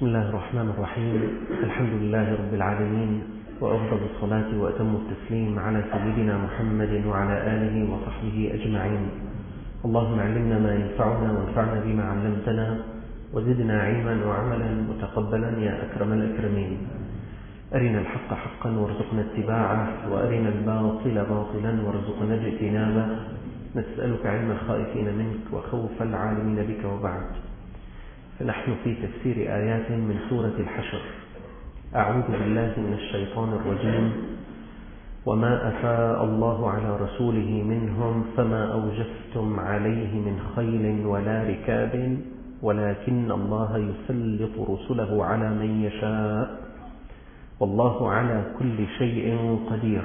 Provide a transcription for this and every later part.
بسم الله الرحمن الرحيم. الحمد لله رب العالمين، وأفضل الصلاة وأتم التسليم على سيدنا محمد وعلى آله وصحبه أجمعين. اللهم علمنا ما ينفعنا وانفعنا بما علمتنا، وزدنا علما وعملا متقبلا يا أكرم الأكرمين. أرنا الحق حقا وارزقنا اتباعه، وأرنا الباطل باطلا وارزقنا اجتنابه. نسألك علم الخائفين منك وخوف العالمين بك، وبعد. فنحن في تفسير آيات من سورة الحشر. أعوذ بالله من الشيطان الرجيم. وما أفاء الله على رسوله منهم فما أوجفتم عليه من خيل ولا ركاب ولكن الله يسلط رسله على من يشاء والله على كل شيء قدير.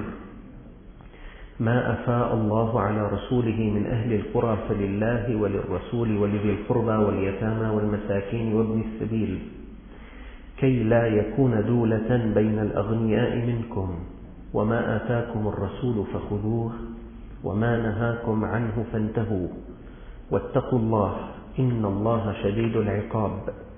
ما أفاء الله على رسوله من أهل القرى فلله وللرسول ولذي القربى واليتامى والمساكين وابن السبيل كي لا يكون دولة بين الأغنياء منكم، وما آتاكم الرسول فخذوه وما نهاكم عنه فانتهوا واتقوا الله إن الله شديد العقاب.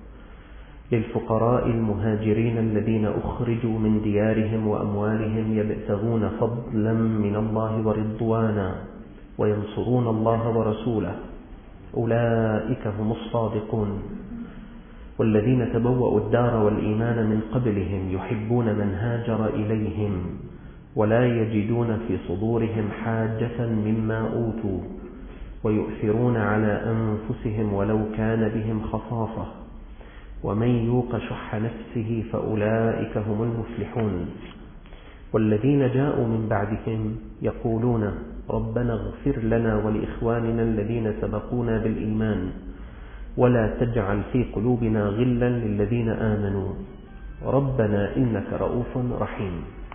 للفقراء المهاجرين الذين أخرجوا من ديارهم وأموالهم يبتغون فضلا من الله ورضوانا وينصرون الله ورسوله أولئك هم الصادقون. والذين تبوأوا الدار والإيمان من قبلهم يحبون من هاجر إليهم ولا يجدون في صدورهم حاجة مما أوتوا ويؤثرون على أنفسهم ولو كان بهم خصاصة ومن يوق شح نفسه فأولئك هم المفلحون. والذين جاءوا من بعدهم يقولون ربنا اغفر لنا ولإخواننا الذين سبقونا بالإيمان ولا تجعل في قلوبنا غلا للذين آمنوا ربنا إنك رؤوف رحيم.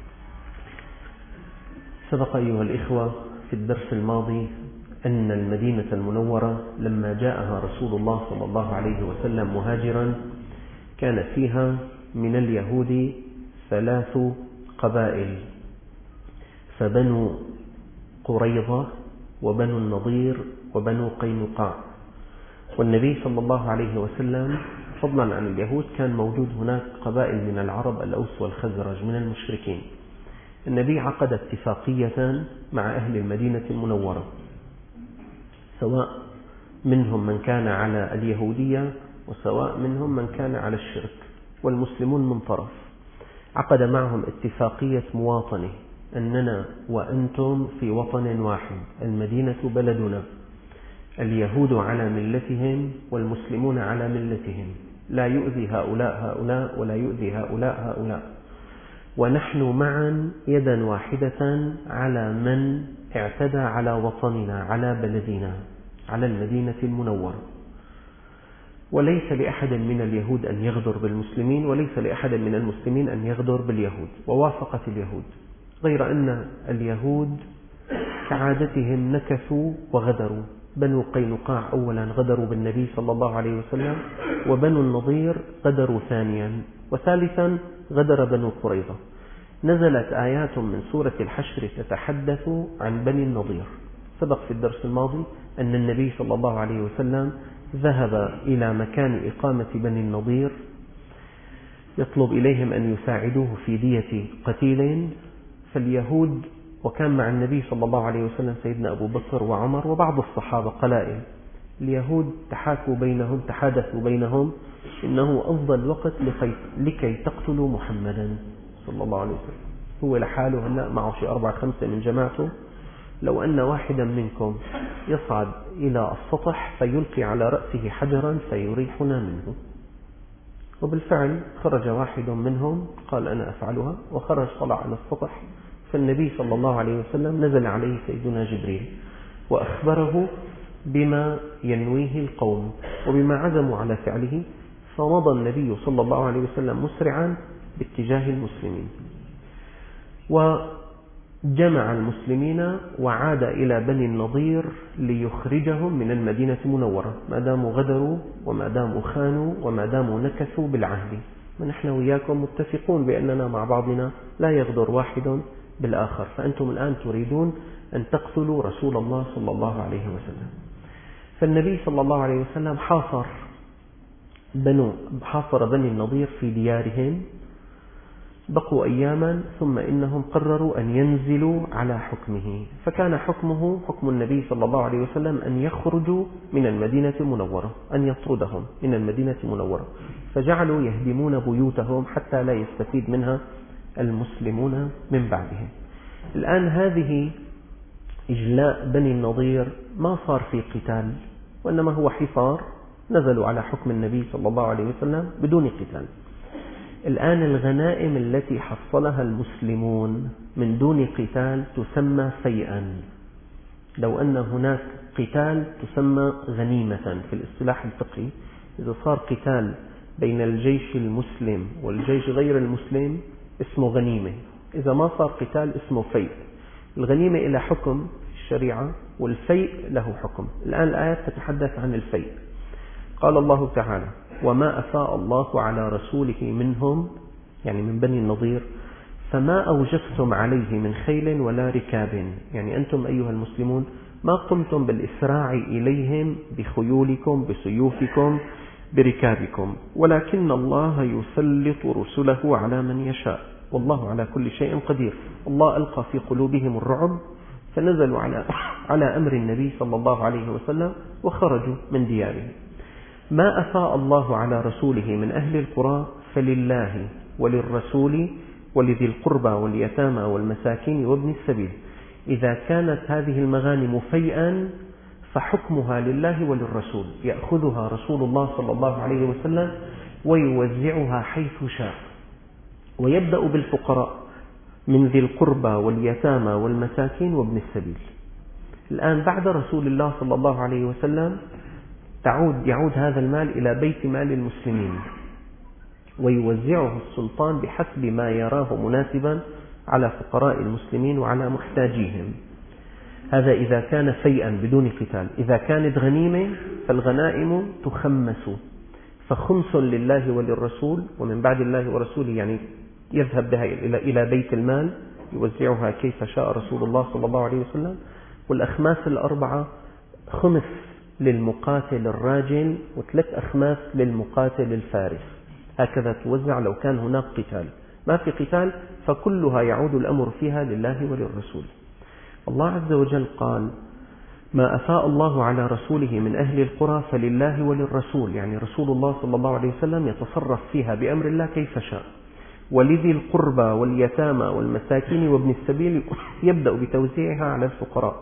سبق أيها الإخوة في الدرس الماضي أن المدينة المنورة لما جاءها رسول الله صلى الله عليه وسلم مهاجرا كان فيها من اليهود 3 قبائل، فبنو قريظة وبنو النضير وبنو قينقاع. والنبي صلى الله عليه وسلم فضلا عن اليهود كان موجود هناك قبائل من العرب، الأوس والخزرج من المشركين. النبي عقد اتفاقية مع أهل المدينة المنورة، سواء منهم من كان على اليهودية وسواء منهم من كان على الشرك، والمسلمون من طرف. عقد معهم اتفاقية مواطنة، أننا وأنتم في وطن واحد، المدينة بلدنا، اليهود على ملتهم والمسلمون على ملتهم، لا يؤذي هؤلاء ولا يؤذي هؤلاء، ونحن معا يدا واحدة على من اعتدى على وطننا، على بلدنا، على المدينة المنورة. وليس لأحد من اليهود أن يغدر بالمسلمين، وليس لأحد من المسلمين أن يغدر باليهود. ووافقت اليهود، غير أن اليهود كعادتهم نكثوا وغدروا. بنو قينقاع أولا غدروا بالنبي صلى الله عليه وسلم، وبنو النضير غدروا ثانيا، وثالثا غدر بنو قريظة. نزلت آيات من سورة الحشر تتحدث عن بني النضير. سبق في الدرس الماضي أن النبي صلى الله عليه وسلم ذهب إلى مكان إقامة بني النضير يطلب إليهم أن يساعدوه في دية قتيل. فاليهود، وكان مع النبي صلى الله عليه وسلم سيدنا أبو بكر وعمر وبعض الصحابة قلائل، اليهود تحادثوا بينهم إنه أفضل وقت لكي تقتلوا محمدا صلى الله عليه وسلم. هو لحاله هلأ معه شيء 4-5 من جماعته، لو أن واحدا منكم يصعد إلى السطح فيلقي على رأسه حجرا فيريحنا منه. وبالفعل خرج واحد منهم قال أنا أفعلها، وخرج طلع على السطح. فالنبي صلى الله عليه وسلم نزل عليه سيدنا جبريل وأخبره بما ينويه القوم وبما عزموا على فعله، فمضى النبي صلى الله عليه وسلم مسرعا باتجاه المسلمين وجمع المسلمين وعاد إلى بني النضير ليخرجهم من المدينة المنورة، ما داموا غدروا وما داموا خانوا وما داموا نكثوا بالعهد. ونحن وياكم متفقون بأننا مع بعضنا لا يغدر واحد بالآخر، فأنتم الآن تريدون أن تقتلوا رسول الله صلى الله عليه وسلم. فالنبي صلى الله عليه وسلم حاصر حاصر بني النضير في ديارهم، بقوا أياما ثم إنهم قرروا أن ينزلوا على حكمه، فكان حكمه حكم النبي صلى الله عليه وسلم أن يخرجوا من المدينة المنورة، أن يطردهم من المدينة المنورة، فجعلوا يهدمون بيوتهم حتى لا يستفيد منها المسلمون من بعدهم. الآن هذه إجلاء بني النضير ما صار في قتال، وإنما هو حصار، نزلوا على حكم النبي صلى الله عليه وسلم بدون قتال. الآن الغنائم التي حصلها المسلمون من دون قتال تسمى فيئا. لو أن هناك قتال تسمى غنيمة في الاصطلاح الفقهي. إذا صار قتال بين الجيش المسلم والجيش غير المسلم اسمه غنيمة، إذا ما صار قتال اسمه فيء. الغنيمة إلى حكم في الشريعة والفيء له حكم. الآن الآيات تتحدث عن الفيء. قال الله تعالى: وما أفاء الله على رسوله منهم، يعني من بني النضير، فما أوجفتم عليه من خيل ولا ركاب، يعني أنتم أيها المسلمون ما قمتم بالإسراع إليهم بخيولكم بسيوفكم بركابكم، ولكن الله يسلط رسله على من يشاء والله على كل شيء قدير. الله ألقى في قلوبهم الرعب فنزلوا على أمر النبي صلى الله عليه وسلم وخرجوا من ديارهم. ما أفاء الله على رسوله من أهل القرى فلله وللرسول ولذي القربى واليتامى والمساكين وابن السبيل. إذا كانت هذه المغانم فيئا فحكمها لله وللرسول، يأخذها رسول الله صلى الله عليه وسلم ويوزعها حيث شاء، ويبدأ بالفقراء من ذي القربى واليتامى والمساكين وابن السبيل. الآن بعد رسول الله صلى الله عليه وسلم يعود هذا المال إلى بيت مال المسلمين، ويوزعه السلطان بحسب ما يراه مناسبا على فقراء المسلمين وعلى محتاجيهم. هذا إذا كان فيئا بدون قتال. إذا كانت غنيمة فالغنائم تخمس، فخمس لله وللرسول، ومن بعد الله ورسوله يعني يذهب بها إلى بيت المال يوزعها كيف شاء رسول الله صلى الله عليه وسلم. والأخماس الأربعة: خمس للمقاتل الراجل وثلاث أخماس للمقاتل الفارس، هكذا توزع لو كان هناك قتال. ما في قتال فكلها يعود الأمر فيها لله وللرسول. الله عز وجل قال: ما أفاء الله على رسوله من أهل القرى فلله وللرسول، يعني رسول الله صلى الله عليه وسلم يتصرف فيها بأمر الله كيف شاء. ولذي القربى واليتامى والمساكين وابن السبيل، يبدأ بتوزيعها على الفقراء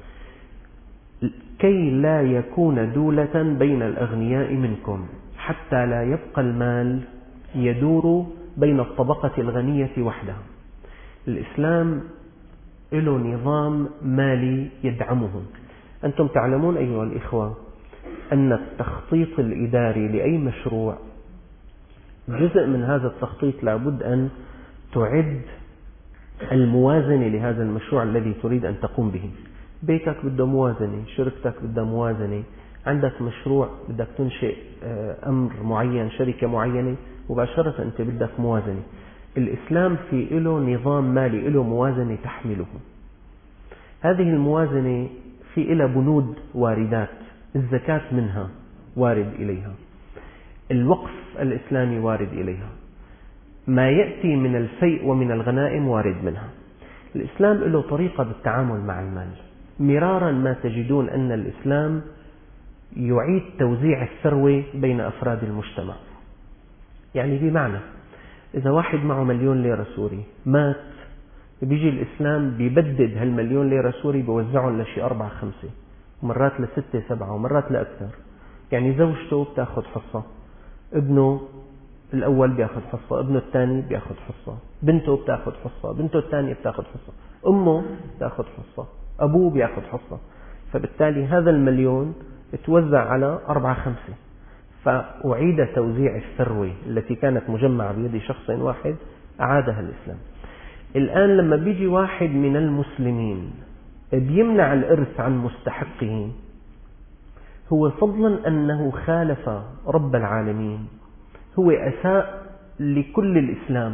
كي لا يكون دولة بين الأغنياء منكم، حتى لا يبقى المال يدور بين الطبقة الغنية وحدها. الإسلام له نظام مالي يدعمه. أنتم تعلمون أيها الإخوة أن التخطيط الإداري لأي مشروع جزء من هذا التخطيط لابد أن تعد الموازنة لهذا المشروع الذي تريد أن تقوم به. بيتك بده موازنة، شركتك بدها موازنة، عندك مشروع بدك تنشئ أمر معين، شركة معينة، مباشرة أنت بدك موازنة. الإسلام في له نظام مالي، له موازنة تحمله. هذه الموازنة في إلى بنود واردات، الزكاة منها وارد إليها، الوقف الإسلامي وارد إليها، ما يأتي من الفيء ومن الغنائم وارد منها. الإسلام له طريقة بالتعامل مع المال. مرارا ما تجدون أن الإسلام يعيد توزيع الثروة بين أفراد المجتمع. يعني بمعنى إذا واحد معه 1,000,000 ليرة سوري مات، بيجي الإسلام بيبدد هال1,000,000 ليرة سوري بيوزعهم لشي 4-5 ومرات ل6-7 ومرات لأكثر. يعني زوجته بتاخذ حصة، ابنه الأول بياخذ حصة، ابنه الثاني بياخذ حصة، بنته بتاخذ حصة، بنته الثانية بتاخذ حصة، أمه بتاخذ حصة، أبوه بياخذ حصة. فبالتالي هذا 1,000,000 توزع على 4-5، فأعيد توزيع الثروة التي كانت مجمعة بيد شخص واحد، أعادها الإسلام. الآن لما بيجي واحد من المسلمين بيمنع الإرث عن مستحقه، هو فضلا أنه خالف رب العالمين، هو أساء لكل الإسلام،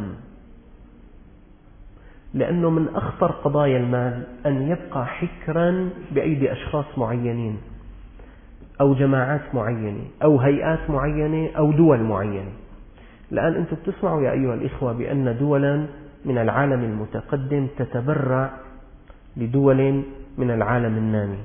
لأنه من أخطر قضايا المال أن يبقى حكرا بأيدي أشخاص معينين. أو جماعات معينة أو هيئات معينة أو دول معينة. الآن أنتم بتسمعوا يا أيها الإخوة بأن دولا من العالم المتقدم تتبرع لدول من العالم النامي.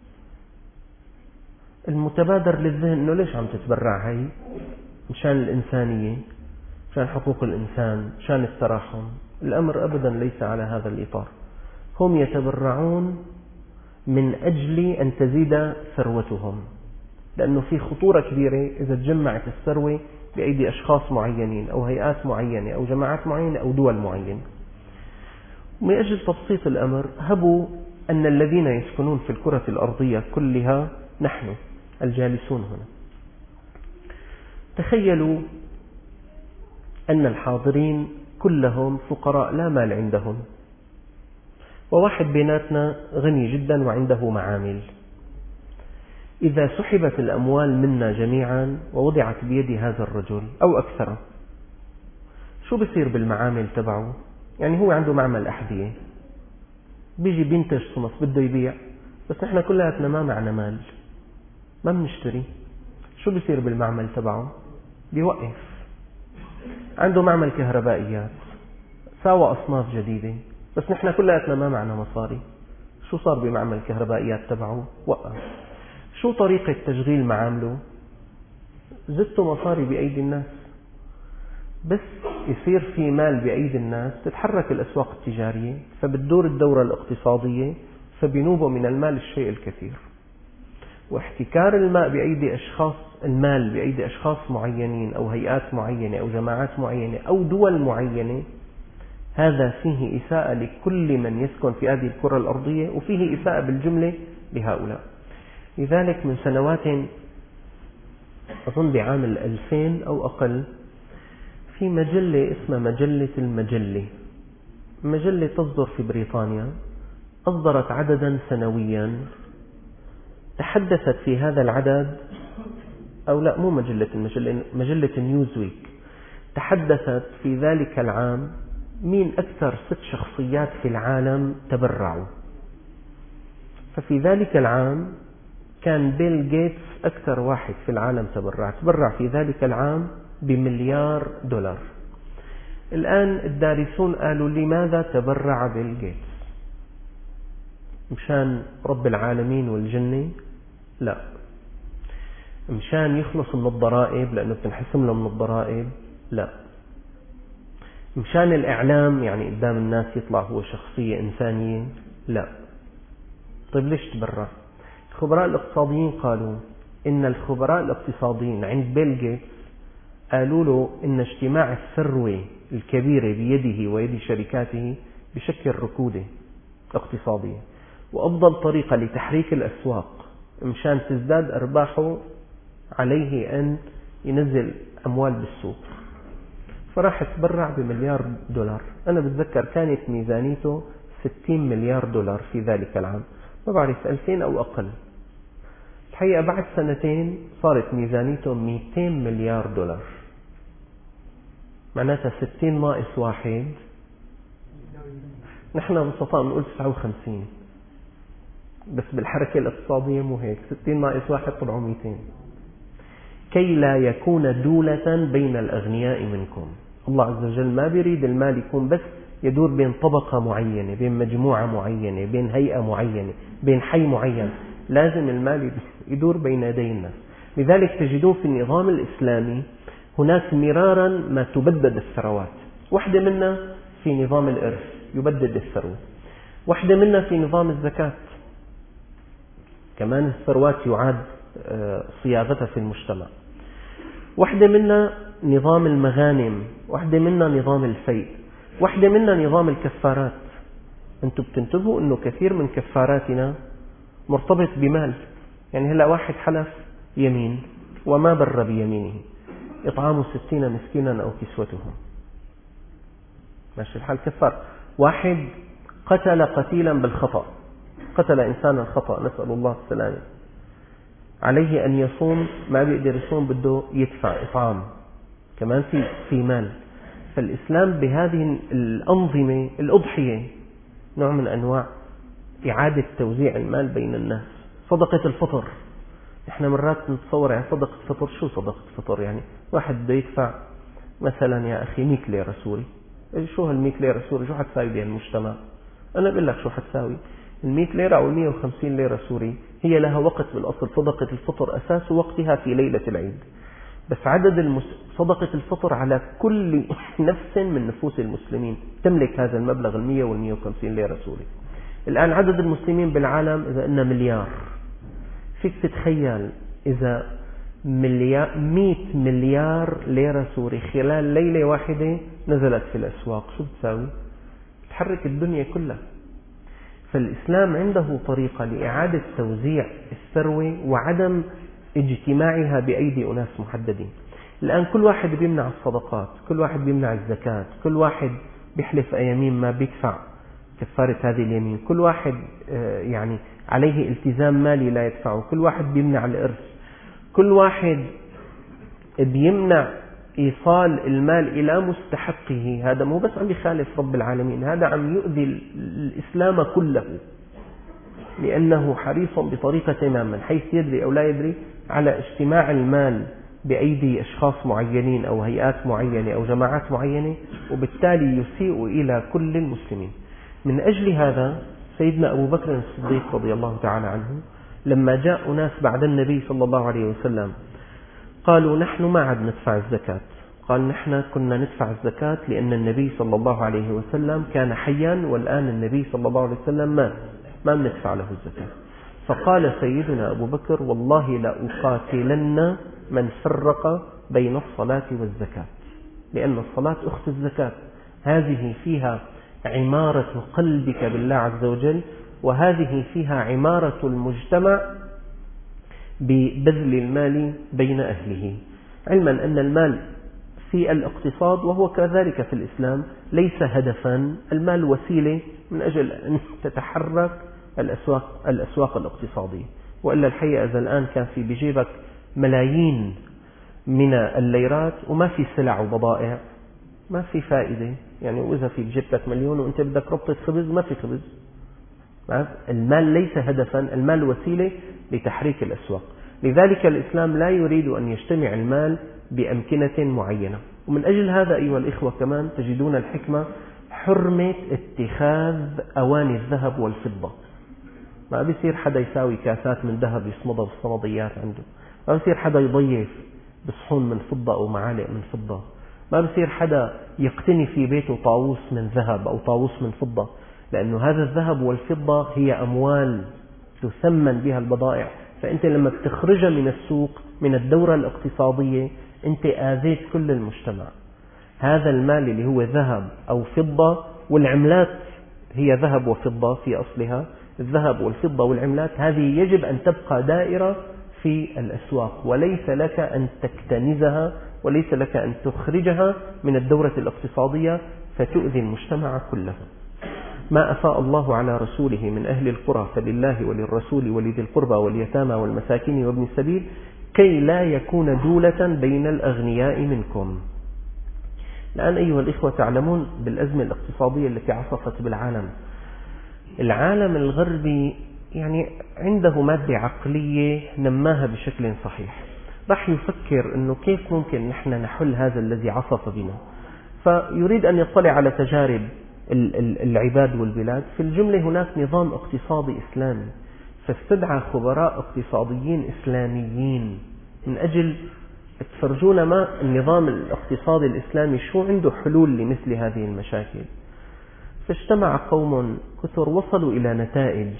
المتبادر للذهن أنه ليش عم تتبرع هاي؟ مشان الإنسانية، مشان حقوق الإنسان، مشان التراحم. الأمر أبدا ليس على هذا الإطار. هم يتبرعون من أجل أن تزيد ثروتهم، لأنه في خطورة كبيرة إذا تجمعت الثروة بأيدي أشخاص معينين أو هيئات معينة أو جماعات معينة أو دول معينة. ومن أجل تبسيط الأمر هبوا أن الذين يسكنون في الكرة الأرضية كلها نحن الجالسون هنا. تخيلوا أن الحاضرين كلهم فقراء لا مال عندهم، وواحد بيناتنا غني جدا وعنده معامل. إذا سحبت الأموال منا جميعا ووضعت بيد هذا الرجل أو أكثر، شو بصير بالمعامل تبعه؟ يعني هو عنده معمل أحذية، بيجي بينتج صنف بده يبيع، بس نحن كلياتنا ما معنا مال، ما بنشتري. شو بصير بالمعمل تبعه؟ بيوقف. عنده معمل كهربائيات، ساوى أصناف جديدة، بس نحن كلياتنا ما معنا مصاري. شو صار بمعمل الكهربائيات تبعه؟ وقف. شو طريقة تشغيل معامله؟ زدتوا مصاري بأيدي الناس. بس يصير في مال بأيدي الناس تتحرك الأسواق التجارية، فبتدور الدورة الاقتصادية، فبينوبوا من المال الشيء الكثير. واحتكار المال بأيدي أشخاص معينين أو هيئات معينة أو جماعات معينة أو دول معينة، هذا فيه إساءة لكل من يسكن في هذه الكرة الأرضية، وفيه إساءة بالجملة لهؤلاء. لذلك من سنوات أظن بعام 2000 أو أقل، في مجلة اسمها مجلة المجلة، مجلة تصدر في بريطانيا، أصدرت عددا سنويا تحدثت في هذا العدد، أو لا مو مجلة نيوزويك، تحدثت في ذلك العام مين أكثر 6 شخصيات في العالم تبرعوا. ففي ذلك العام كان بيل جيتس أكثر واحد في العالم تبرع في ذلك العام بمليار دولار. الآن الدارسون قالوا لماذا تبرع بيل جيتس؟ مشان رب العالمين والجنة؟ لا. مشان يخلص من الضرائب لأنه بتنحسم له من الضرائب؟ لا. مشان الإعلام يعني قدام الناس يطلع هو شخصية إنسانية؟ لا. طيب ليش تبرع؟ الخبراء الاقتصاديين قالوا إن الخبراء الاقتصاديين عند بيل جيتس قالوا له إن اجتماع الثروة الكبيرة بيده ويد شركاته بشكل ركودة اقتصادية، وأفضل طريقة لتحريك الأسواق مشان تزداد أرباحه عليه أن ينزل أموال بالسوق، فراح تبرع بمليار دولار. أنا بتذكر كانت ميزانيته 60 مليار دولار في ذلك العام، ما بعرف 2000 أو أقل. الحقيقة بعد 2 سنين صارت ميزانيته 200 مليار دولار، معناتها 60 ناقص 1، نحن ببساطة نقول 59، بس بالحركة الاقتصادية مو هيك، 60 ناقص 1 طلعوا 200. كي لا يكون دولة بين الأغنياء منكم. الله عز وجل ما بيريد المال يكون بس يدور بين طبقة معينة، بين مجموعة معينة، بين هيئة معينة، بين حي معين. لازم المال يدور بين يدي الناس. لذلك تجدون في النظام الإسلامي هناك مرارا ما تبدد الثروات. واحدة منا في نظام الإرث يبدد الثروة، واحدة منا في نظام الزكاة، كمان الثروات يعاد صياغتها في المجتمع. واحدة منا نظام المغانم، واحدة منا نظام الفيء، واحدة منا نظام الكفارات. أنتم بتنتبهوا أنه كثير من كفاراتنا مرتبط بمال. يعني هلأ واحد حلف يمين وما بر بيمينه، إطعام 60 مسكينا أو كسوتهم، ماشي الحال كفار. واحد قتل قتيلا بالخطأ، قتل إنسانا خطأ، نسأل الله السلامة، عليه أن يصوم، ما بيقدر يصوم بده يدفع إطعام، كمان في مال. فالإسلام بهذه الأنظمة، الأضحية نوع من أنواع إعادة توزيع المال بين الناس، صدقة الفطر إحنا مرات نتصور يعني صدقة فطر. شو صدقة فطر؟ يعني واحد بده يدفع مثلا يا أخي 100 ليرة سوري. شو هال100 ليرة سوري شو حتساوي بها المجتمع؟ أنا بقول لك شو حتساوي. ال100 ليرة أو 150 ليرة سوري هي لها وقت بالأصل. صدقة الفطر أساس وقتها في ليلة العيد، بس عدد صدقة الفطر على كل نفس من نفوس المسلمين تملك هذا المبلغ 100 وال150 ليرة سوري. الآن عدد المسلمين بالعالم إذا قلنا مليار، فيك تتخيل إذا 100 مليار ليرة سوري خلال ليلة واحدة نزلت في الأسواق شو بتساوي؟ تحرك الدنيا كلها. فالإسلام عنده طريقة لإعادة توزيع الثروة وعدم اجتماعها بأيدي أناس محددين. الآن كل واحد بيمنع الصدقات، كل واحد بيمنع الزكاة، كل واحد بيحلف أيمين ما بيدفع كفارة هذه اليمين، كل واحد يعني عليه التزام مالي لا يدفعه، كل واحد بيمنع الإرث، كل واحد بيمنع إيصال المال إلى مستحقه. هذا مو بس عم يخالف رب العالمين، هذا عم يؤذي الإسلام كله، لأنه حريص بطريقة ما من حيث يدري أو لا يدري على اجتماع المال بأيدي أشخاص معينين أو هيئات معينة أو جماعات معينة، وبالتالي يسيء إلى كل المسلمين. من أجل هذا سيدنا أبو بكر الصديق رضي الله تعالى عنه لما جاء ناس بعد النبي صلى الله عليه وسلم قالوا نحن ما عاد ندفع الزكاة، قال نحن كنا ندفع الزكاة لأن النبي صلى الله عليه وسلم كان حيا والآن النبي صلى الله عليه وسلم مات، ما بندفع له الزكاة. فقال سيدنا أبو بكر والله لا أقاتلن من فرق بين الصلاة والزكاة، لأن الصلاة أخت الزكاة، هذه فيها عمارة قلبك بالله عز وجل، وهذه فيها عمارة المجتمع ببذل المال بين أهله، علما أن المال في الاقتصاد وهو كذلك في الإسلام ليس هدفا، المال وسيلة من أجل أن تتحرك الأسواق الاقتصادية. وإلا الحقيقة إذا الآن كان في بجيبك ملايين من الليرات وما في سلع وبضائع ما في فائدة يعني. وإذا في بجيبتك مليون وأنت بدك ربطة خبز ما في خبز. المال ليس هدفا، المال وسيلة لتحريك الأسواق. لذلك الإسلام لا يريد أن يجتمع المال بأمكنة معينة. ومن أجل هذا أيها الإخوة كمان تجدون الحكمة حرمة اتخاذ أواني الذهب والفضة. ما بيصير حدا يساوي كاسات من ذهب يصمدها بالصمديات عنده، ما بيصير حدا يضيف بصحون من فضة أو معالق من فضة، ما بيصير حدا يقتني في بيته طاووس من ذهب أو طاووس من فضة، لأنه هذا الذهب والفضة هي أموال تثمن بها البضائع. فأنت لما بتخرجها من السوق من الدورة الاقتصادية أنت آذيت كل المجتمع. هذا المال اللي هو ذهب أو فضة، والعملات هي ذهب وفضة في أصلها، الذهب والفضة والعملات هذه يجب أن تبقى دائرة في الأسواق، وليس لك أن تكتنزها وليس لك أن تخرجها من الدورة الاقتصادية فتؤذي المجتمع كله. ما أفاء الله على رسوله من أهل القرى فلله وللرسول ولذي القربى واليتامى والمساكين وابن السبيل كي لا يكون دولة بين الأغنياء منكم. الآن أيها الإخوة تعلمون بالأزمة الاقتصادية التي عصفت بالعالم، العالم الغربي يعني عنده مادة عقلية نماها بشكل صحيح، راح يفكر أنه كيف ممكن نحن نحل هذا الذي عصف بنا، فيريد أن يطلع على تجارب العباد والبلاد. في الجملة هناك نظام اقتصادي إسلامي، فاستدعى خبراء اقتصاديين إسلاميين من أجل تفرجونا ما النظام الاقتصادي الإسلامي شو عنده حلول لمثل هذه المشاكل. فاجتمع قوم كثر وصلوا إلى نتائج،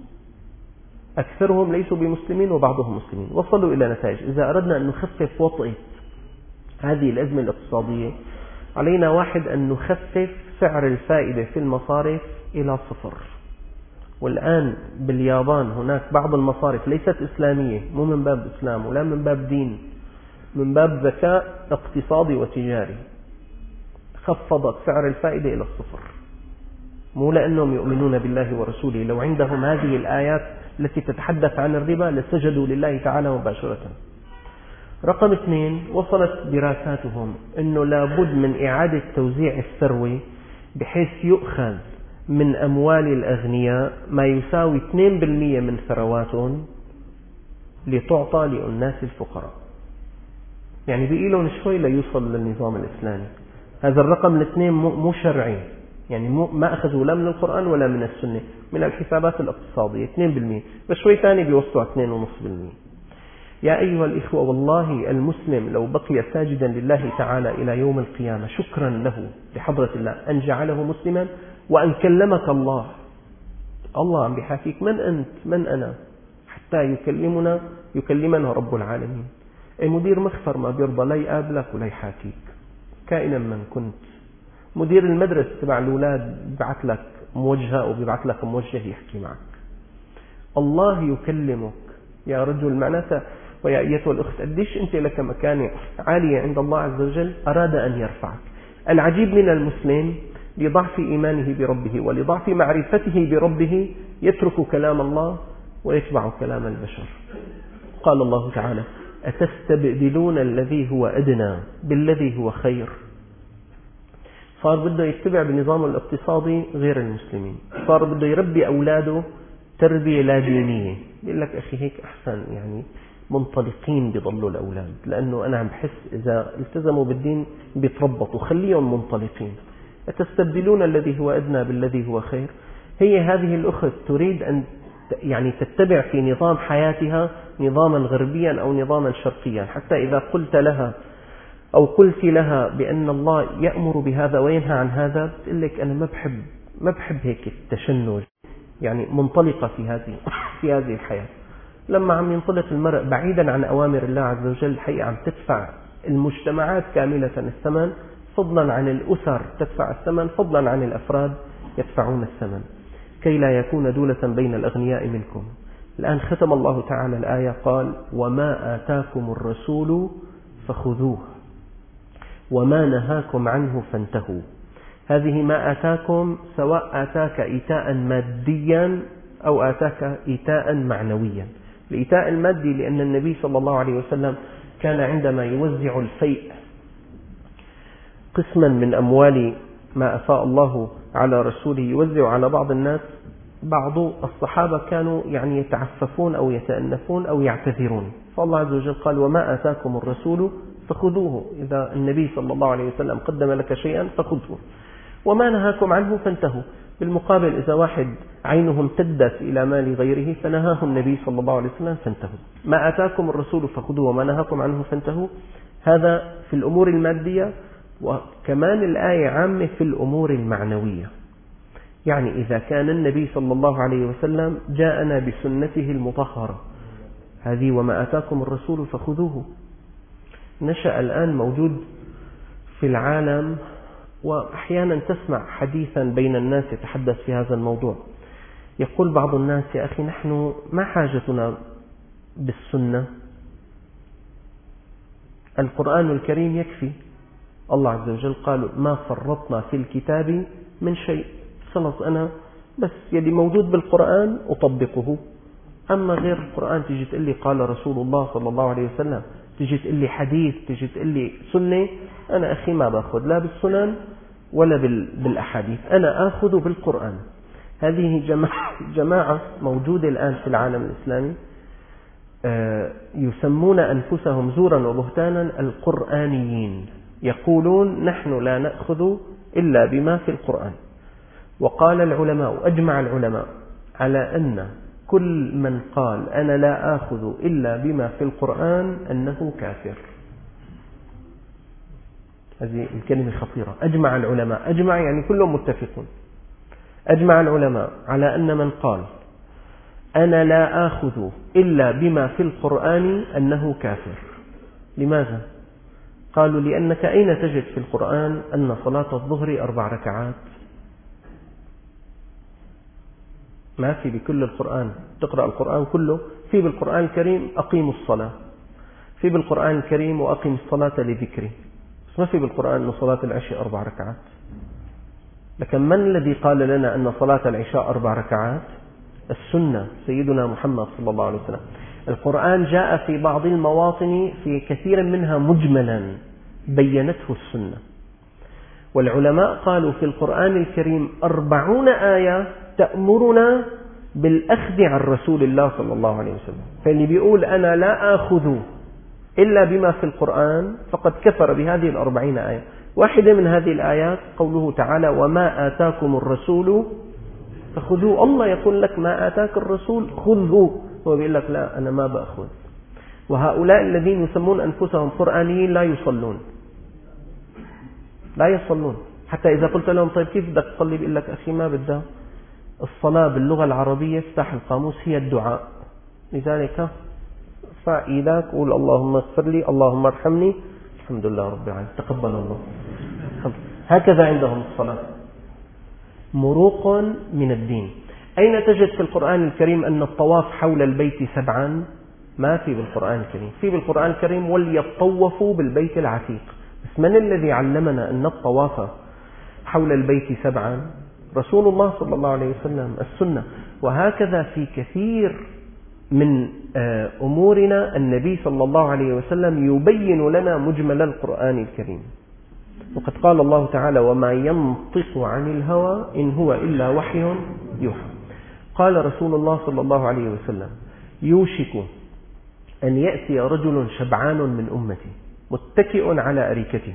أكثرهم ليسوا بمسلمين وبعضهم مسلمين، وصلوا إلى نتائج. إذا أردنا أن نخفف وطئة هذه الأزمة الاقتصادية علينا واحد أن نخفف سعر الفائدة في المصارف إلى 0. والآن باليابان هناك بعض المصارف ليست إسلامية، مو من باب إسلام ولا من باب دين، من باب ذكاء اقتصادي وتجاري، خفضت سعر الفائدة إلى 0، مو لأنهم يؤمنون بالله ورسوله. لو عندهم هذه الآيات التي تتحدث عن الربا لسجدوا لله تعالى مباشرة. رقم 2 وصلت دراساتهم أنه لابد من إعادة توزيع الثروة بحيث يؤخذ من أموال الأغنياء ما يساوي 2% من ثرواتهم لتعطى للناس الفقراء. يعني بقيلهم شوي ليوصل للنظام الإسلامي. هذا الرقم الاثنين مو شرعي، يعني ما أخذوا لا من القرآن ولا من السنة، من الحسابات الاقتصادية 2%، بس شوي ثاني بيوصلوا 2.5%. يا أيها الإخوة، والله المسلم لو بقي ساجدا لله تعالى إلى يوم القيامة شكرا له بحضرة الله أن جعله مسلما وأن كلمك الله عم بيحاكيك من أنت من أنا حتى يكلمنا رب العالمين. مدير مخفر ما بيرضى لا يقابلك ولا يحاكيك كائنا من كنت. مدير المدرسة تبع الأولاد بيبعث لك موجهة أو بيبعث لك موجه يحكي معك. الله يكلمك يا رجل، معناتها ويا أيتها الأخت قديش أنت لك مكانة عالية عند الله عز وجل أراد أن يرفعك. العجيب من المسلم لضعف إيمانه بربه ولضعف معرفته بربه يترك كلام الله ويتبع كلام البشر. قال الله تعالى: أتستبدلون الذي هو أدنى بالذي هو خير. صار بده يتبع بالنظام الاقتصادي غير المسلمين، صار بده يربي أولاده تربية لا دينية. يقول لك أخي هيك أحسن، يعني منطلقين بيضلوا الأولاد، لأنه أنا عم بحس إذا التزموا بالدين بيتربطوا، خليهم منطلقين. أتستبدلون الذي هو أدنى بالذي هو خير. هي هذه الأخت تريد أن يعني تتبع في نظام حياتها نظاما غربيا أو نظاما شرقيا، حتى إذا قلت لها أو قلت لها بأن الله يأمر بهذا وينهى عن هذا تقول لك أنا ما بحب هيك التشنج، يعني منطلقة في هذه الحياة. لما عم ينطلق المرء بعيدا عن أوامر الله عز وجل الحقيقة عم تدفع المجتمعات كاملة الثمن، فضلا عن الأسر تدفع الثمن، فضلا عن الأفراد يدفعون الثمن، كي لا يكون دولة بين الأغنياء منكم. الآن ختم الله تعالى الآية قال: وما آتاكم الرسول فخذوه وما نهاكم عنه فانتهوا. هذه ما آتاكم، سواء آتاك إيتاء ماديا أو آتاك إيتاء معنويا. الإيتاء المادي لأن النبي صلى الله عليه وسلم كان عندما يوزع الفيء قسما من أموال ما أفاء الله على رسوله يوزع على بعض الناس، بعض الصحابة كانوا يعني يتعففون أو يتأنفون أو يعتذرون، فالله عز وجل قال: وما آتاكم الرسول فخذوه. إذا النبي صلى الله عليه وسلم قدم لك شيئا فخذه، وما نهاكم عنه فانتهوا. بالمقابل إذا واحد عينه امتدت إلى مال غيره فنهاه النبي صلى الله عليه وسلم فانتهوا. ما آتاكم الرسول فخذوه وما نهاكم عنه فانتهوا. هذا في الأمور المادية، وكمان الآية عامة في الأمور المعنوية. يعني إذا كان النبي صلى الله عليه وسلم جاءنا بسنته المطهرة هذه وما آتاكم الرسول فخذوه، نشأ الآن موجود في العالم، وأحيانا تسمع حديثا بين الناس يتحدث في هذا الموضوع. يقول بعض الناس: يا أخي نحن ما حاجتنا بالسنة، القرآن الكريم يكفي. الله عز وجل قال: ما فرطنا في الكتاب من شيء. خلص أنا بس يلي موجود بالقرآن أطبقه، أما غير القرآن تجي تقول لي قال رسول الله صلى الله عليه وسلم، تجي تقول لي حديث، تجي تقول لي سنة، أنا أخي ما بأخذ لا بالسنن ولا بالأحاديث، أنا أخذ بالقرآن. هذه جماعة موجودة الآن في العالم الإسلامي يسمون أنفسهم زورا وبهتانا القرآنيين، يقولون نحن لا نأخذ إلا بما في القرآن. وقال العلماء، أجمع العلماء على أن كل من قال أنا لا آخذ إلا بما في القرآن أنه كافر. هذه الكلمة خطيرة. أجمع العلماء، أجمع يعني كلهم متفقون، أجمع العلماء على أن من قال أنا لا آخذ إلا بما في القرآن أنه كافر. لماذا؟ قالوا: لأنك أين تجد في القرآن أن صلاة الظهر 4 ركعات؟ ما في بكل القرآن. تقرأ القرآن كله، في بالقرآن الكريم أقيموا الصلاة، في بالقرآن الكريم وأقيم الصلاة لذكري، بس ما في بالقرآن أن صلاة العشاء 4 ركعات. لكن من الذي قال لنا أن صلاة العشاء 4 ركعات؟ السنة، سيدنا محمد صلى الله عليه وسلم. القرآن جاء في بعض المواطن في كثير منها مجملا بينته السنة. والعلماء قالوا في القرآن الكريم 40 آية تأمرنا بالأخذ عن رسول الله صلى الله عليه وسلم. فاللي بيقول أنا لا آخذ إلا بما في القرآن فقد كفر بهذه 40 آية. واحدة من هذه الآيات قوله تعالى وما آتاكم الرسول فخذوه. الله يقول لك ما آتاك الرسول خذه، هو بيقول لك لا أنا ما بأخذ. وهؤلاء الذين يسمون أنفسهم قرآنيين لا يصلون. حتى إذا قلت لهم طيب كيف بدك تصلي بيقول لك أخي ما بدها. الصلاة باللغة العربية افتح القاموس هي الدعاء، لذلك ارفع ايدك قول اللهم اغفر لي اللهم ارحمني الحمد لله رب العالمين تقبل الله. هكذا عندهم الصلاة مروق من الدين. أين تجد في القرآن الكريم أن الطواف حول البيت 7؟ ما في بالقرآن الكريم. في بالقرآن الكريم وليطوفوا بالبيت العتيق. بس من الذي علمنا أن الطواف حول البيت 7؟ رسول الله صلى الله عليه وسلم، السنة. وهكذا في كثير من أمورنا النبي صلى الله عليه وسلم يبين لنا مجمل القرآن الكريم. وقد قال الله تعالى وما ينطق عن الهوى إن هو إلا وحي يوحى. قال رسول الله صلى الله عليه وسلم يوشك أن يأتي رجل شبعان من أمتي متكئ على أريكته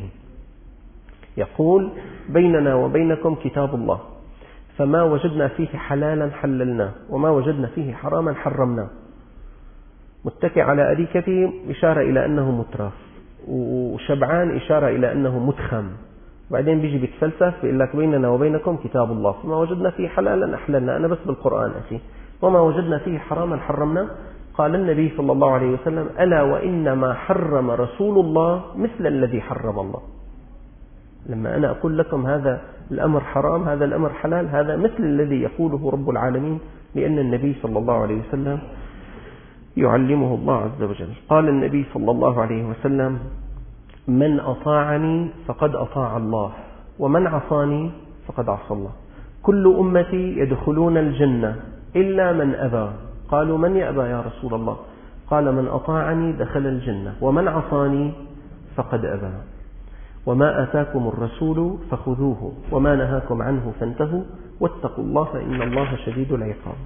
يقول بيننا وبينكم كتاب الله فما وجدنا فيه حلالا حللناه وما وجدنا فيه حراما حرمناه. متكئ على أريكته إشارة إلى أنه مترف، وشبعان إشارة إلى أنه متخم. بعدين بيجي بيتفلسف بيقول لك بيننا وبينكم كتاب الله فما وجدنا فيه حلالا أحللنا. أنا بس بالقرآن أخي وما وجدنا فيه حراما حرمنا. قال النبي صلى الله عليه وسلم ألا وإنما حرم رسول الله مثل الذي حرم الله. لما أنا أقول لكم هذا الأمر حرام هذا الأمر حلال هذا مثل الذي يقوله رب العالمين، لأن النبي صلى الله عليه وسلم يعلمه الله عز وجل. قال النبي صلى الله عليه وسلم من أطاعني فقد أطاع الله ومن عصاني فقد عصى الله. كل أمتي يدخلون الجنة إلا من أبى. قالوا من يأبى يا رسول الله؟ قال من أطاعني دخل الجنة ومن عصاني فقد أبى. وما آتاكم الرسول فخذوه وما نهاكم عنه فانتهوا واتقوا الله فإن الله شديد العقاب.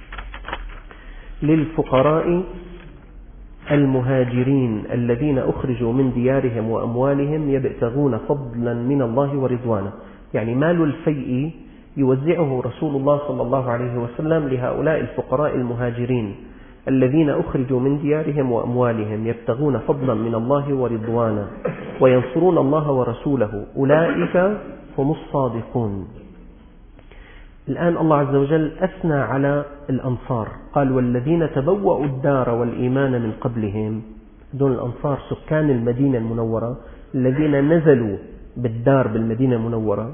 للفقراء المهاجرين الذين أخرجوا من ديارهم وأموالهم يبتغون فضلا من الله ورضوانه. يعني مال الفيء يوزعه رسول الله صلى الله عليه وسلم لهؤلاء الفقراء المهاجرين الذين أخرجوا من ديارهم وأموالهم يبتغون فضلا من الله ورضوانا وينصرون الله ورسوله أولئك هم الصادقون. الآن الله عز وجل أثنى على الأنصار قال والذين تبوأوا الدار والإيمان من قبلهم. دون الأنصار سكان المدينة المنورة الذين نزلوا بالدار بالمدينة المنورة.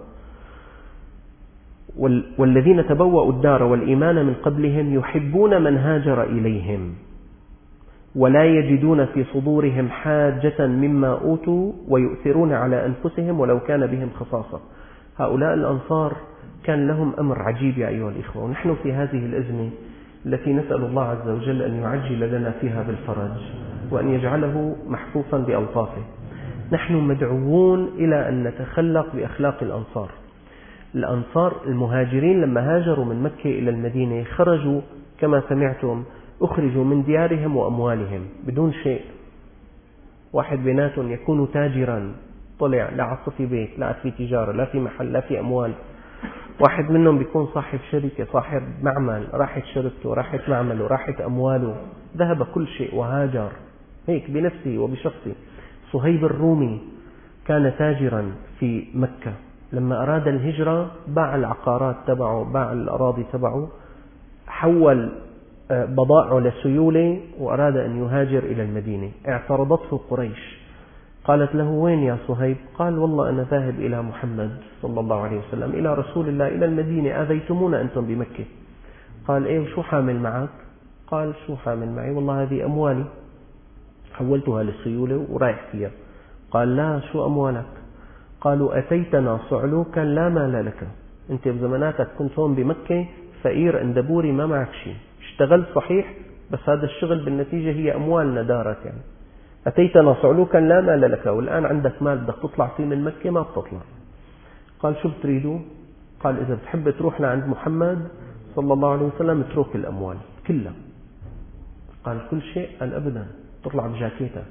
والذين تبوأوا الدار والإيمان من قبلهم يحبون من هاجر إليهم ولا يجدون في صدورهم حاجة مما أوتوا ويؤثرون على أنفسهم ولو كان بهم خصاصة. هؤلاء الأنصار كان لهم أمر عجيب يا أيها الإخوة. ونحن في هذه الأزمة التي نسأل الله عز وجل أن يعجل لنا فيها بالفرج وأن يجعله محفوفا بألطافه. نحن مدعوون إلى أن نتخلق بأخلاق الأنصار. الأنصار المهاجرين لما هاجروا من مكة إلى المدينة خرجوا كما سمعتم أخرجوا من ديارهم وأموالهم بدون شيء. واحد بيناتهم يكون تاجرا طلع لا عصف في بيت لا في تجارة لا في محل لا في أموال. واحد منهم بيكون صاحب شركة صاحب معمل راحت شركته راحت معمله راحت أمواله ذهب كل شيء وهاجر هيك بنفسه وبشخصه. صهيب الرومي كان تاجرا في مكة لما أراد الهجرة باع العقارات تبعه باع الأراضي تبعه حول بضاعه لسيولة وأراد أن يهاجر إلى المدينة. اعترضته قريش قالت له وين يا صهيب؟ قال والله أنا ذاهب إلى محمد صلى الله عليه وسلم إلى رسول الله إلى المدينة آذيتمونا أنتم بمكة. قال إيه وشو حامل معك؟ قال شو حامل معي؟ والله هذه أموالي حولتها للسيولة ورايح فيها. قال لا شو أموالك؟ قالوا أتيتنا صعلوكا لا مال لك. أنت بزماناتك كنت هون بمكة فقير اندبوري ما معك شيء اشتغلت صحيح بس هذا الشغل بالنتيجة هي أموالنا دارت. يعني أتيتنا صعلوكا لا مال لك والآن عندك مال بدك تطلع فيه من مكة ما بتطلع. قال شو بتريدوا؟ قال إذا بتحب تروح لعند محمد صلى الله عليه وسلم اترك الأموال كلها. قال كل شيء؟ قال أبدا، تطلع بجاكيتك.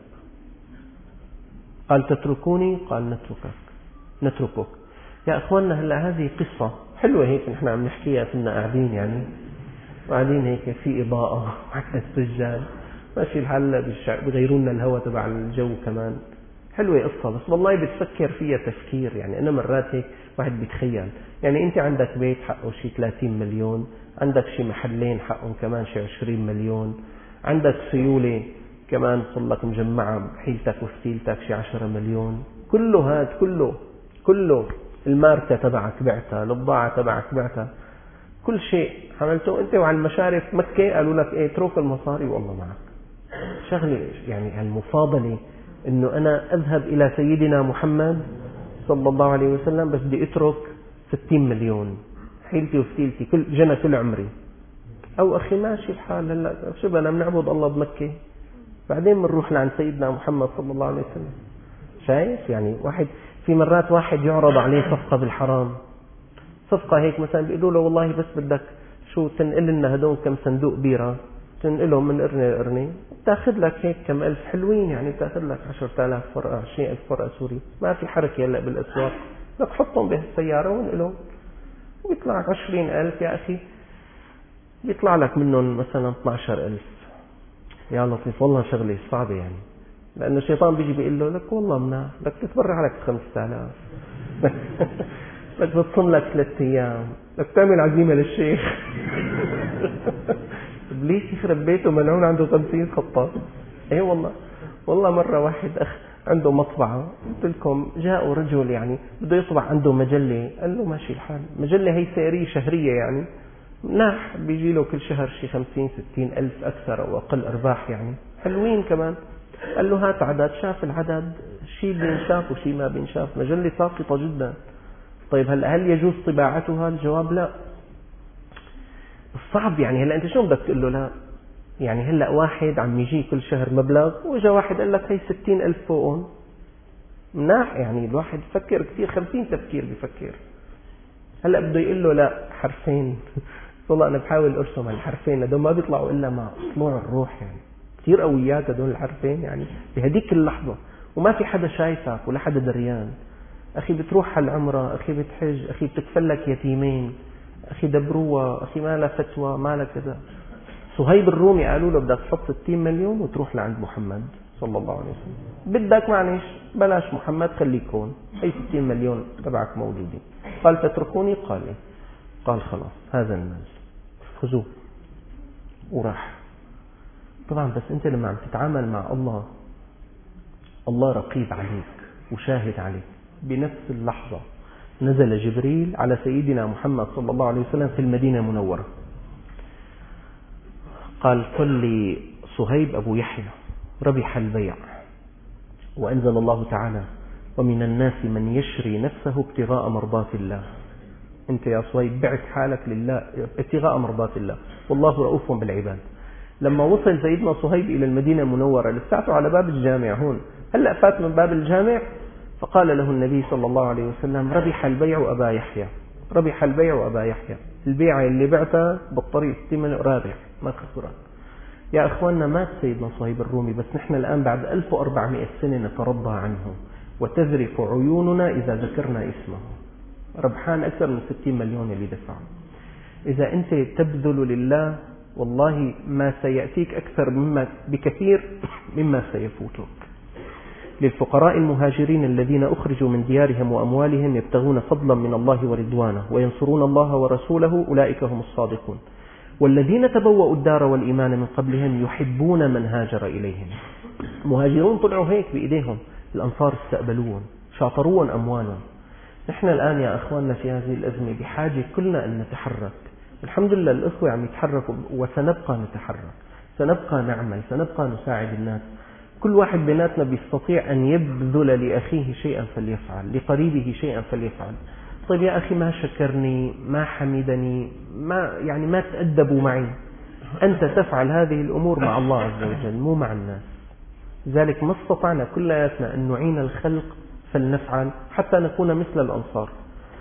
قال تتركوني؟ قال نتركك. يا أخواننا هلأ هذه قصة حلوة هيك نحن عم نحكيها، كنا قاعدين يعني وقاعدين هيك في إضاءة معنا الرجال ماشي الحال، بغيرونا الهواء تبع الجو كمان. حلوة قصة، بس والله بتفكر فيها تفكير. يعني أنا مرات هيك واحد بيتخيل، يعني أنت عندك بيت حقه شي 30 مليون، عندك شي محلين حقهم كمان شي 20 مليون، عندك سيولة كمان صلك مجمعة حيلتك وفتيلتك شي 10 مليون. كله هاد كله الماركة تبعك بعتها، البضاعة تبعك بعتها، كل شيء عملته أنت. وعلى المشارف مكة قالوا لك إيه؟ اترك المصاري والله معك. شغلة يعني المفاضلة إنه أنا أذهب إلى سيدنا محمد صلى الله عليه وسلم بس بدي أترك 60 مليون حيلتي وفتيلتي كل عمري. أو أخي ماشي الحال، هلا شو بدنا بنعبد الله بمكة، بعدين بنروح لعند سيدنا محمد صلى الله عليه وسلم. شايف يعني في مرات واحد يعرض عليه صفقة بالحرام، صفقة هيك مثلا بيقولوا له والله بس بدك شو تنقل لنا هدول كم صندوق بيرة، تنقلهم من قرنة لقرنة، تاخذ لك هيك كم ألف حلوين، يعني تاخذ لك 10,000 فرقة 20,000 فرقة سوري، ما في حركة هلا بالأسواق، لك حطهم بهالسيارة ونقلهم ويطلع لك 20,000 يا أخي، بيطلع لك منهم مثلا 12,000. يا لطيف والله شغلة صعبة يعني، لأنه الشيطان بيجي بيقول له لك والله مناح، بدك تتبرع لك 5,000 بدك بتصم لك 3 أيام، بدك تعمل عزيمة للشيخ إبليس يخرب بيته ملعون عنده 50 خطة. ايه والله مرة واحد أخ عنده مطبعة، قلت لكم جاءوا رجل يعني بده يطبع عنده مجلة، قال له ماشي الحال، مجلة هي سعرية شهرية يعني مناح، بيجي له كل شهر شي 50-60 ألف أكثر أو أقل أرباح يعني حلوين كمان. قال له هات عدد، شاف العدد شي بينشاف وشي ما بينشاف، مجلة ساقطة جدا. طيب هل يجوز طباعتها؟ الجواب لا. الصعب يعني هلا أنت شو بدك تقول له لا؟ يعني هلا واحد عم يجي كل شهر مبلغ، وإجا واحد قال لك هي 60 ألف فوقهم مناح، يعني الواحد بفكر كثير 50 تفكير بفكر. هلا بده يقول له لا حرفين والله أنا بحاول أرسم الحرفين هذول ما بيطلعوا إلا مع طلوع الروح، يعني كثير قويات هذول الحرفين يعني بهديك اللحظة، وما في حدا شايفك ولا حدا دريان. أخي بتروح على العمرة، أخي بتحج، أخي بتكفلك يتيمين، أخي دبروها، أخي ما لها فتوى، ما لها كذا. صهيب الرومي قالوا له بدك تحط 60 مليون وتروح لعند محمد صلى الله عليه وسلم، بدك معلش بلاش محمد خليك هون، هي 60 مليون تبعك موجودين. قال تتركوني؟ قال إيه؟ قال خلاص هذا المال خذوه، وراح. طبعا بس أنت لما عم تتعامل مع الله، الله رقيب عليك وشاهد عليك. بنفس اللحظة نزل جبريل على سيدنا محمد صلى الله عليه وسلم في المدينة المنورة، قال قل لي صهيب أبو يحيى ربح البيع، وأنزل الله تعالى ومن الناس من يشري نفسه ابتغاء مرضات الله. أنت يا صهيب بعت حالك لله ابتغاء مرضات الله، والله رؤوف بالعباد. لما وصل سيدنا صهيب إلى المدينة المنورة لساته على باب الجامع هون، هلأ فات من باب الجامع، فقال له النبي صلى الله عليه وسلم ربح البيع أبا يحيى، ربح البيع أبا يحيى، البيعة اللي بعتها بالطريق الثمن رابح ما خسران. يا أخواننا مات سيدنا صهيب الرومي، بس نحن الآن بعد 1400 سنة نترضى عنه وتذرف عيوننا إذا ذكرنا اسمه، ربحان أكثر من 60 مليون اللي دفعه. إذا أنت تبذل لله والله ما سيأتيك أكثر بكثير مما سيفوتك. للفقراء المهاجرين الذين أخرجوا من ديارهم وأموالهم يبتغون فضلا من الله ورضوانه وينصرون الله ورسوله أولئك هم الصادقون. والذين تبوأوا الدار والإيمان من قبلهم يحبون من هاجر إليهم. مهاجرون طلعوا هيك بإيديهم، الأنصار استقبلوهم شاطروهم أموالهم. نحن الآن يا أخواننا في هذه الأزمة بحاجة كلنا أن نتحرك. الحمد لله الأخوة عم يتحركوا وسنبقى نتحرك، سنبقى نعمل، سنبقى نساعد الناس. كل واحد بيناتنا بيستطيع أن يبذل لأخيه شيئا فليفعل، لقريبه شيئا فليفعل. طيب يا أخي ما شكرني، ما حمدني، ما تأدبوا معي. أنت تفعل هذه الأمور مع الله عز وجل مو مع الناس. لذلك ما استطعنا كلياتنا أن نعين الخلق فلنفعل حتى نكون مثل الأنصار.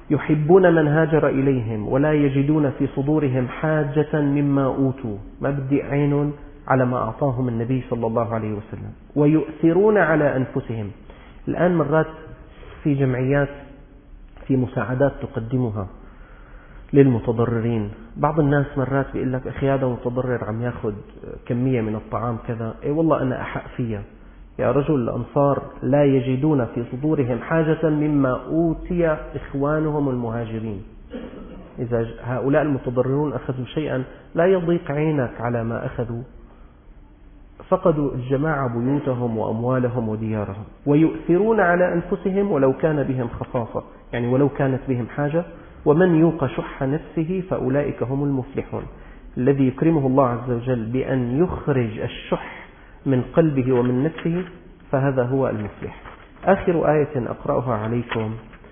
يحبون من هاجر إليهم ولا يجدون في صدورهم حاجة مما أوتوا، ما بدي عين على ما أعطاهم النبي صلى الله عليه وسلم، ويؤثرون على أنفسهم. الآن مرات في جمعيات في مساعدات تقدمها للمتضررين، بعض الناس مرات بيقول لك أخي هذا متضرر عم يأخذ كمية من الطعام كذا، أي والله أنا أحق فيها يا رجل. الأنصار لا يجدون في صدورهم حاجة مما أوتي إخوانهم المهاجرين. إذا هؤلاء المتضررون أخذوا شيئا لا يضيق عينك على ما أخذوا، فقدوا الجماعة بيوتهم وأموالهم وديارهم. ويؤثرون على أنفسهم ولو كان بهم خصاصة، يعني ولو كانت بهم حاجة. ومن يوق شح نفسه فأولئك هم المفلحون. الذي يكرمه الله عز وجل بأن يخرج الشح من قلبه ومن نفسه فهذا هو المفلح. آخر آية أقرأها عليكم: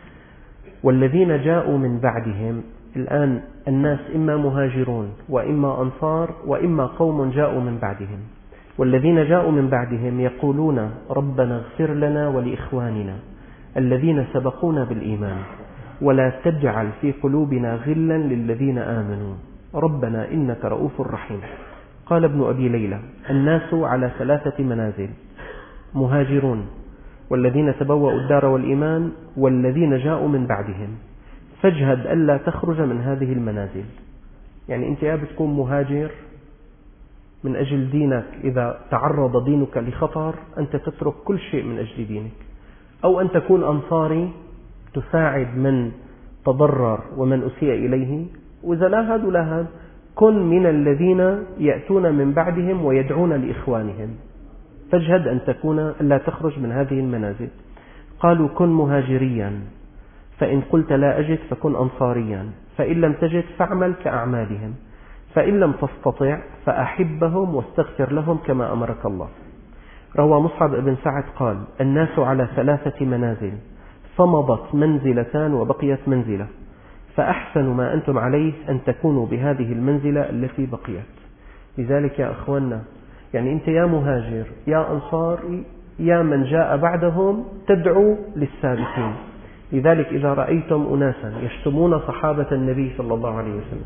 والذين جاءوا من بعدهم. الآن الناس إما مهاجرون وإما أنصار وإما قوم جاءوا من بعدهم. والذين جاءوا من بعدهم يقولون ربنا اغفر لنا ولإخواننا الذين سبقونا بالإيمان ولا تجعل في قلوبنا غلا للذين آمنوا ربنا إنك رؤوف رحيم. قال ابن أبي ليلى: الناس على 3 منازل: مهاجرون، والذين تبوأوا الدار والإيمان، والذين جاءوا من بعدهم. فاجهد ألا تخرج من هذه المنازل. يعني أنت يا بتكون مهاجر من أجل دينك، إذا تعرض دينك لخطر أنت تترك كل شيء من أجل دينك، أو أن تكون أنصاري تساعد من تضرر ومن أسيء إليه. وإذا لا هاد ولا هاد كن من الذين يأتون من بعدهم ويدعون لإخوانهم. فاجهد أن تكون لا تخرج من هذه المنازل. قالوا: كن مهاجريا، فإن قلت لا أجد فكن أنصاريا، فإن لم تجد فاعمل كأعمالهم، فإن لم تستطع فأحبهم واستغفر لهم كما أمرك الله. روى مصعب بن سعد قال: الناس على 3 منازل، فمضت منزلتان وبقيت منزلة، فأحسن ما أنتم عليه أن تكونوا بهذه المنزلة التي بقيت. لذلك يا أخواننا، يعني أنت يا مهاجر يا أنصاري يا من جاء بعدهم تدعو للسابقين. لذلك إذا رأيتم أناسا يشتمون صحابة النبي صلى الله عليه وسلم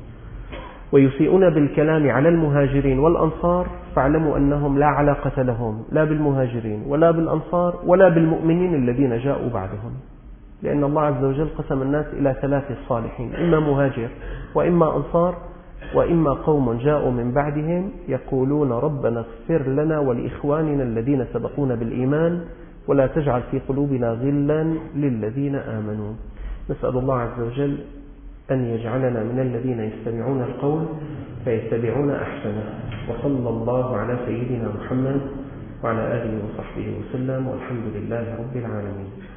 ويسيئون بالكلام على المهاجرين والأنصار فاعلموا أنهم لا علاقة لهم لا بالمهاجرين ولا بالأنصار ولا بالمؤمنين الذين جاءوا بعدهم، لأن الله عز وجل قسم الناس إلى 3 صالحين: إما مهاجر وإما أنصار وإما قوم جاءوا من بعدهم يقولون ربنا اغفر لنا ولإخواننا الذين سبقونا بالإيمان ولا تجعل في قلوبنا غلا للذين آمنوا. نسأل الله عز وجل أن يجعلنا من الذين يستمعون القول فيتبعون أحسنه. وصلى الله على سيدنا محمد وعلى آله وصحبه وسلم، والحمد لله رب العالمين.